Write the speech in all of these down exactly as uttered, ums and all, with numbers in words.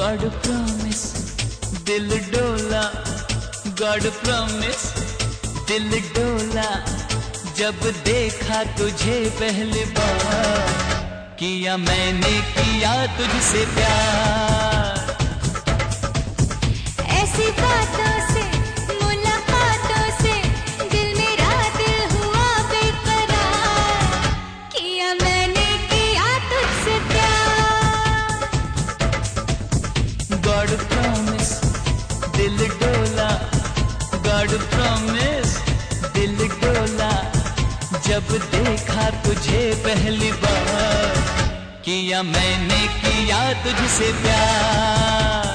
God promise दिल डोला, God promise दिल डोला, जब देखा तुझे पहली बार, किया मैंने किया तुझसे प्यार। ऐसी बातों से मुलाकातों से दिल मेरा दिल हुआ बेकरार, किया मैंने किया तुझसे प्यार। गॉड प्रॉमिस दिल डोला, गॉड प्रॉमिस दिल डोला, जब देखा तुझे पहली बार, किया मैंने किया तुझसे प्यार।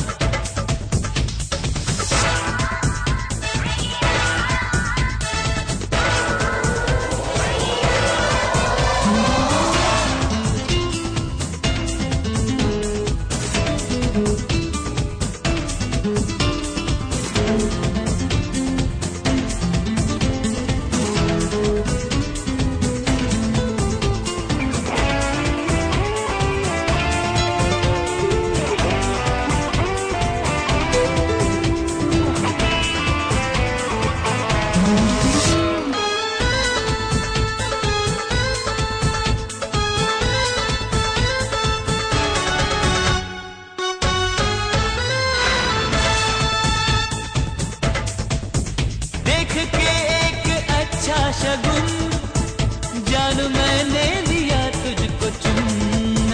शगुन जान मैंने लिया तुझको चुन,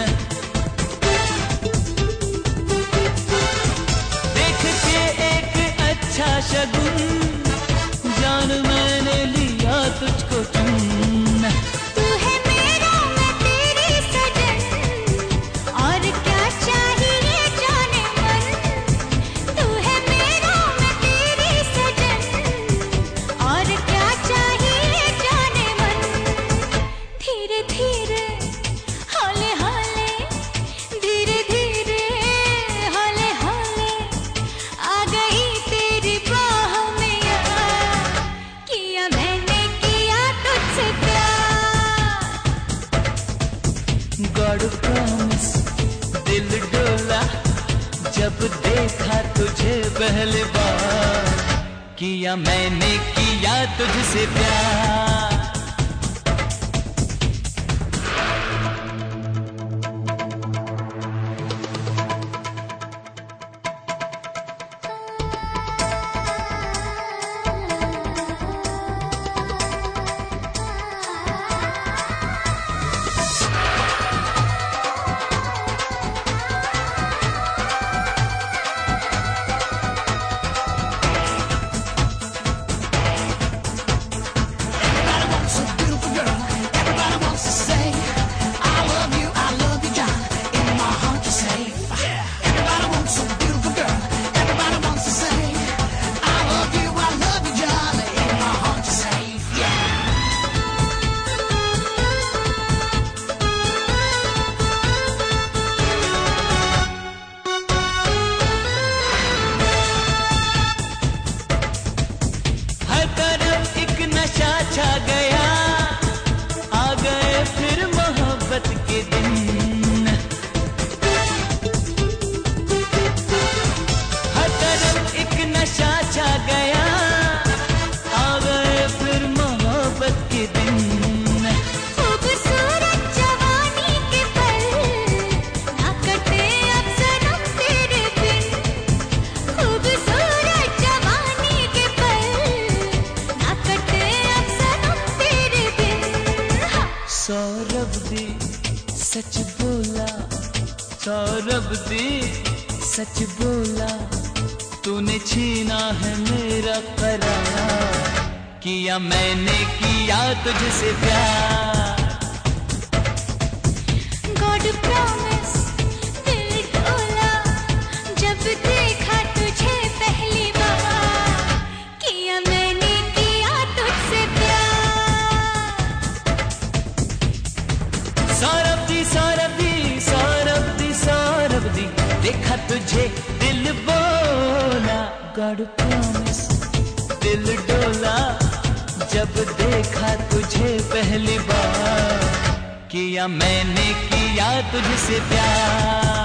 देख के एक अच्छा शगुन जान मैंने लिया तुझको चुन। तू है मेरा मैं तेरी सजन, और क्या चाहिए जाने मन। तू है मेरा मैं तेरी सजन, और क्या चाहिए गॉड प्रॉमिस दिल डोला, जब देखा तुझे पहली बार, किया मैंने किया तुझसे प्यार। छा गया, आ गए फिर मोहब्बत के दिन, हर तरफ एक नशा छा गया, आ गए फिर मोहब्बत के दिन। खूबसूरत जवानी के पल ना कटे अब सनम तेरे बिन, खूबसूरत जवानी के पल ना कटे सौरभ दी सच बोला, सौरभ दी सच बोला, तूने छीना है मेरा करार, किया मैंने किया तुझसे प्यार। गॉड प्रॉमिस दिल डोला, जब देखा तुझे पहली बार, किया मैंने किया तुझसे प्यार। सौरभ दी सौरभ दी सौरभ दी सौरभ दी, देखा तुझे दिल बोला, गॉड प्रॉमिस दिल डोला, जब देखा तुझे पहली बार, किया मैंने किया तुझसे प्यार।